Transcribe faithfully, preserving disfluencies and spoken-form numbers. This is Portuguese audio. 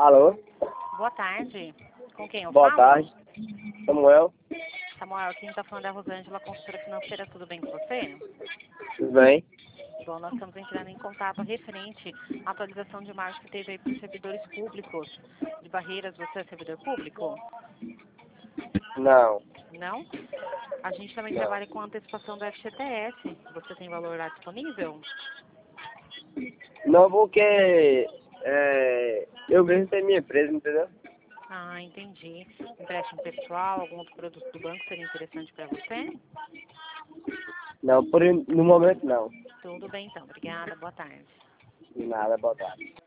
Alô? Boa tarde. Com quem eu Boa falo? tarde. Samuel, Samuel, quem está falando é a Rosângela, consultora financeira. Tudo bem com você? tudo bem? Bom, nós estamos entrando em contato referente à atualização de março que teve aí para os servidores públicos. De Barreiras, você é servidor público? Não, Não? A gente também não. trabalha com antecipação do F G T S. Você tem valor lá disponível? Não porque é, eu mesmo tenho minha empresa, entendeu? Ah, entendi. Empréstimo pessoal, algum outro produto do banco seria interessante para você? Não, por, no momento não. Tudo bem então. Obrigada. Boa tarde. De nada, boa tarde.